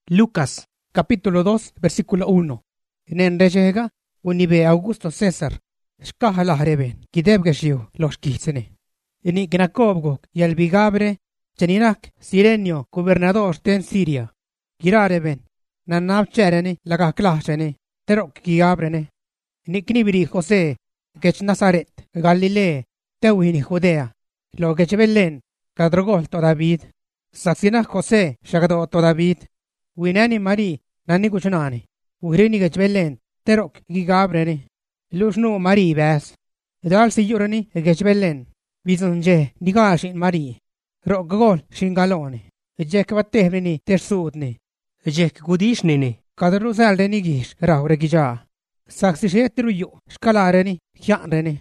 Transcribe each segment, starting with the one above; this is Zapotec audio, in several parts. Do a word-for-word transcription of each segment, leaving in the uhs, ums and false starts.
Lucas, capítulo dos, versículo uno. En rejega, unibe Augusto César, shkahala reben, kidebgeshiu, los kitsene. En Gnacobgo y el Bigabre, Cheninak, Sirenio, gobernador de Siria. Girareben, Nanab cherene, laga clashene, terok gigabrene. En Knibri José, Gech Nazaret, Galilea, Teuini Judea, lo Gechbelen, Cadrogol to David, Saxina José, Shagado to David, Winani Mari, Nani Guchanani, Urini Gechbelen, Terok gigabrene, Lusnu Mari Bas, Dal Siyurani, Gechbelen, Bizonje, Nigashin Mari, Rogol, Shingalone, Jack Vatevini, Tersudni, Jack Gudishnini, Cadrusal de Nigish, Rauregija, Saxishetruyu, Scalareni, Janreni,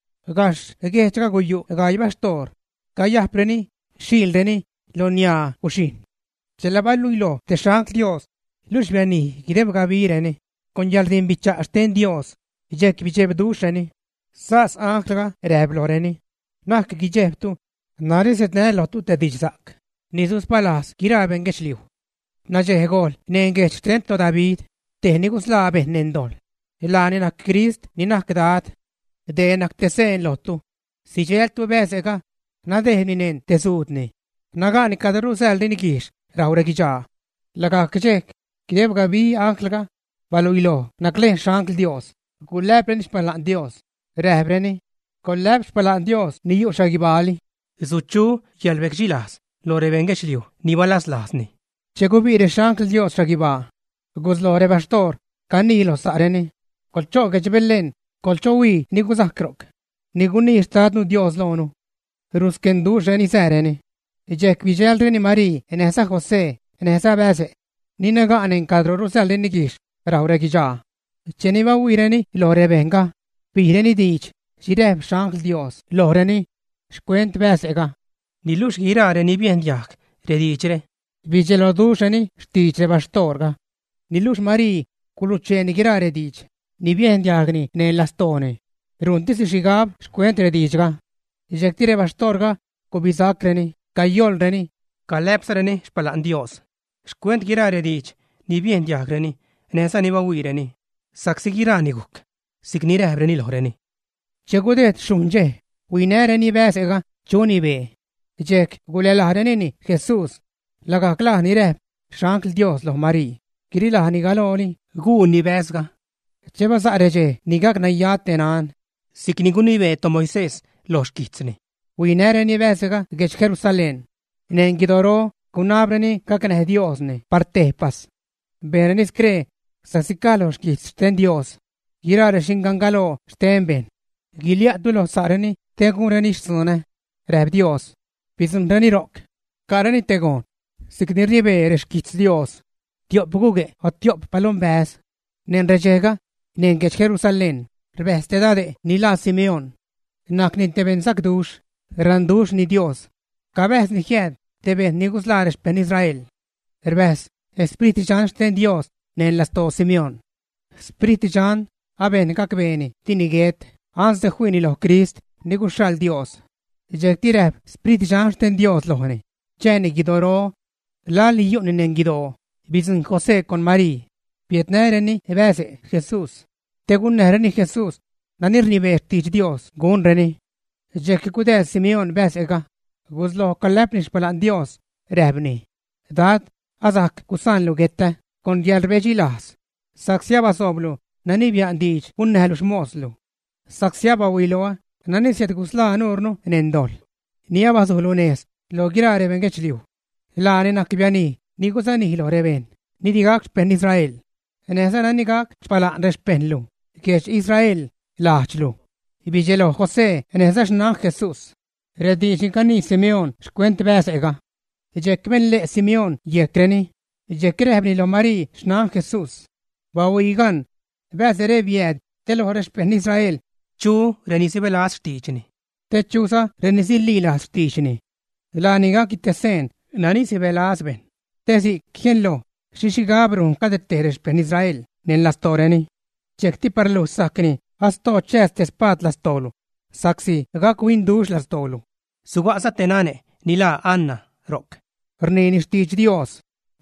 Gash, Getaguyu, Gaibastor, Gayapreni, Shildeni, Lonia, Ushin. Celabaluilo, te shank Dios, Lushveni, Gideb Gavireni, con Yaldin Bicha, Sten Dios, Jack Bichebdusheni, Sas Ankla, Rebloreni, Nak Gijeptu, Nariset Nelo to the Dijak, Nisus Palas, Giraben Geshliu, Najehegol, Nengech Tento David, Tehnicus Labe Nendol, Elani nak Christ, Ninakdat, De nak Tesen Lotu, Sijel tu Besega, Nadehnin Tesudni, Nagani Kadarusel Dinikish, Rauregija, Lagakjek, Kidebgabi Anklaga, Valuilo, Nakle Shank Dios, Gulapenish Palan Dios, Rebreni, Collapse Palan Dios, Niyu Shagibali, Zuchu, Yelvekjilas, Lorevengeshliu, Nivalas Lasni. Chegubire Shank Dios Shagiba, Guzlore Bastor, Canilo Sareni, Colcho Gechbelen, Colchowi, Niguzakrok, Niguni Stadnu Dios Lonu, Ruskendu Jeni Sereni, Jack Vigeldrini Marie, en esa José, en esa base, Ninagan en Cadro Rusal de Nigish, Rauregija, Cheniva Wireni, Lore Venga, Pireni Dich, Shireb Shank Dios, Loreni, Squent Besega, Nilush Girare ni bien Jack, Redicere, Vigelo Dusheni, Stiche Bastorga, Nilush Marie, Culuceni Girare Dich. Ni bien diagni nella stone. Runtis shigab squentre dijga. Ejectire bastorga, cobizacreni, cayolreni, calepsreni, spalan Dios. Squent girare dich, ni bien diagreni, nesa ni bawireni. Saxi girani guk, signire hebreni loreni. Chegudet shunje, winereni besega, choni be. Jek gulelareneni, Jesús. Laga clani rep, shankl Dios lo mari. Kirila ni galoni, gu ni besga. Cheba Sareje, Nigak Nayatenan, Siknigunive to Moises, Los Kitsni. We nere ni vesega, Gech Jerusalén. Nengidoro, Kunabreni, Kakane Diosne, Partepas. Berenis cre, Sasikalos Kits, Sten Dios. Girare Shingangalo, Stenben. Gilia Dulo Sareni, Tegurenish Sune, Reb Dios. Pisundani Rock. Karani Tegon. Sikniribe Reshkits Dios. Tiop Buge, o Tiop Palombas. Nenrejega. Nengech Jerusalén, Rebestedade, Nila Simeón, Naknin teben Sakdush, Randush ni Dios, Cabez ni Jed, teben Niguslares pen Israel, Rebes, Espíritu Jan sten Dios, Nen las to Simeón, Espíritu Jan, Aben Kakbeni, Tiniget, Ans de Juinilo Christ, Nigushal Dios, Jektireb, Espíritu Jan sten Dios lohne, Jenny Gidoro, Lali Yunin Gido, Bizin José con Marie. Pietnereni ebese Jesús. Tegun nereni Jesús. Nanirni vertich Dios. Gunreni. Jekikude Simeon besega. Guzlo kalapnish palan Dios. Rebni. Dat azak kusan lugette. Con yalvejilas. Saxiaba soblu. Nanibia andich. Unnehelus moslu. Saxiaba wiloa. Nanisiet gusla anurnu nendol. Niaba zulunes. Lo girare vengechliu. Lane nakbiani. Ni gusani hilo reben. Ni digak pen Israel. En esa nanigak pala respenlu, que es Israel, lachlu. Y vigelo José, en esa shnan Jesús. Redishikani Simeón, shquent besega. Y jekmen le Simeón, yekreni. Y jekrebni lo Mari, shnan Jesús. Bawigan, besere vied, te lo respen Israel. Chu, renisi belas tichni. Te chusa, renisi lilas tichni. La niga kitesen, nanisi belas ben. Tesi, ¿quién lo? Shishigabrun kadeteres pen Israel, nen las toreni. Chekti parlu sakni, asto chestes pat las tolu. Saksi, gakwin dush las tolu. Suguasa tenane, nila Anna, rock. Rneni stich Dios.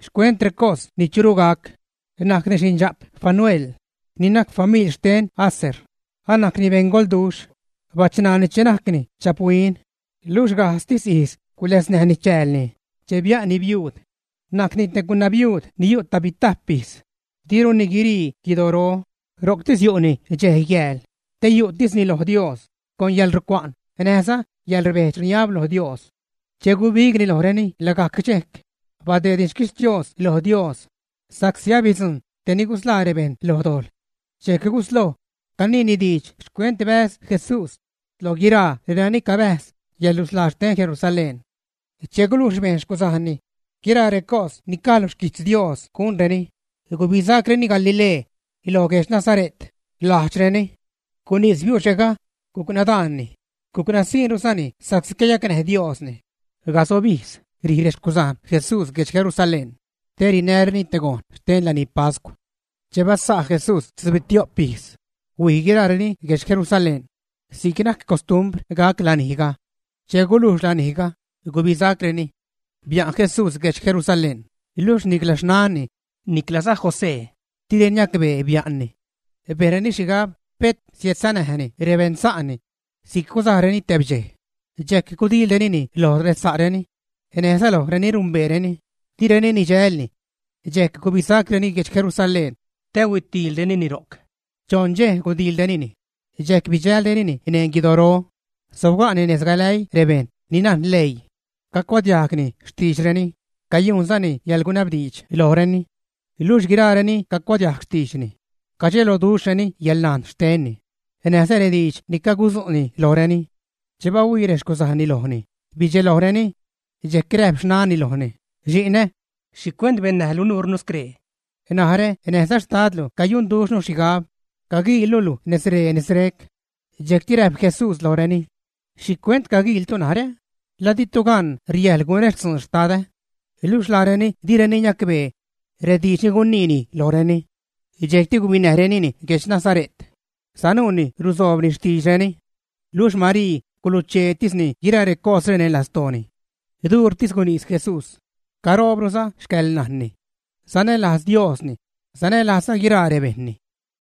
Shkuentre kos ni churugak. Nak ni shinjap Fanuel. Ni nak famil shten Aser. Anak ni bengol dush. Bachna ni chenak ni chapuin. Lush gastis is kules ni hani chelni. Chebia ni viud. Nak ni tekuna viud ni yut tabitapis. Tiro ni giri kidoro. Roktis yuni jehigel. Te yutis ni los Dios. Con yal rukuan. En esa yal revech niab los Dios. Chegu big ni los reni lagakchek. Bade dinskis Dios los Dios. Saxia bizun tenigus la reben los dol. Chekeguslo. Kanini dich shkuente bes Jesús. Lo gira rani kabes. Yalus lasten Jerusalén. Chegulush ben shkuzahani. Gira rekos ni kalos kits Dios kun reni. Gubizakre ni Galile. Ilogesh Nazaret. Lachreni. Kunis viushega. Kukunadani. Kukunasin rusani. Saxikeya kene Dios ni. Gasobis. Riresh kuzan. Jesús gech Jerusalén. Teri nerni tegon. Sten la ni Pascua. Chebasa Jesús. Tzbetiopis. Uigirarni gech Jerusalén. Sikinak costumbre gak laniga. Chegulush laniga. Gubizakreni. Bian Jesús gech Jerusalén. Ilush niklashnani. Niklasa José. Tirenyakbe bianni. Bereni shigab pet sietsanahani. Rebensani. Sikuzareni tebje. Jek kudileni lo resareni. Enesalo reni rumbereni. Tireni ni jelni. Jek gubizakreni gech Jerusalén. Tewitil denini rock. Jonje kudildenini. Jek bijal denini inengidoro. Sovgan enesgalay reben. Ninan ley. Kakwadjakni stishreni. Kayunzani yalgunabdich iloreni. Ilush girareni kakwadjak stishni. Kachelo dusheni yallan steni. Enesere dich nikaguzuni loreni. Cheba uiresh kozahani lohni. Bije loreni. Jekreb shnani lohni. Jine. Shikwend ben nahlun urnus kre. Enahare enesas tadlo kayun dushno shigab. Kagi ilulu nesre nesrek. Jektireb Jesús loreni. Shikwend kagi iltonare. Laditugan riel gunertsun stada. Ilush lareni direni nyakbe. Redichi gunnini loreni. Ijekti guminarenini gech Nazaret. Sanuni rusovni stiseni. Lush Mari kuluchetisni girare kosrene lastoni. Idurtis gunis Jesús. Karobrosa shkelnahni. Sanelas Diosni. Sanelas girare behni.